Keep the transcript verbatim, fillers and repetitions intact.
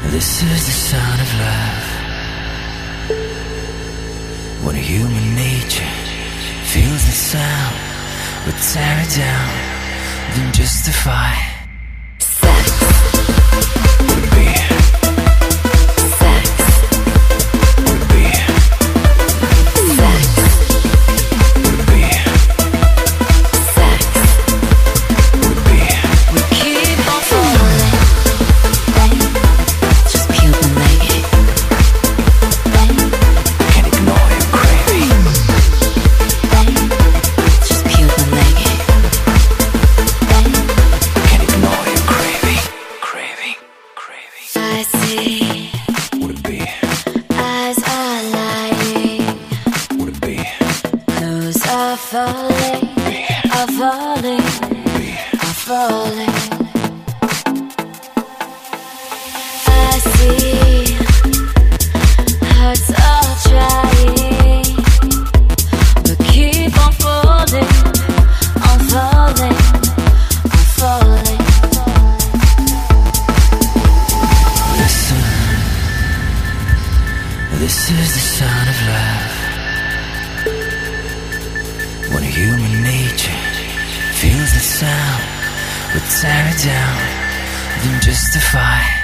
This is the sound of love. When human nature feels the sound, we tear it down, then justify. Sex. Would be. Sex. Would be. Sex. Would be. Sex. Would be. We keep on falling. Bang. Just peel the leg. Bang. Can't ignore your craving. Bang. Just peel the leg. Bang. Can't ignore your craving. Craving. Craving. I see. Would it be? Eyes are lying. Would it be? Clothes are falling. Are falling. Be. Are falling. I see. Hearts are trying, but keep on falling, on falling, on falling. Listen, this is the sound of love. When human nature feels the sound, we tear it down, then justify.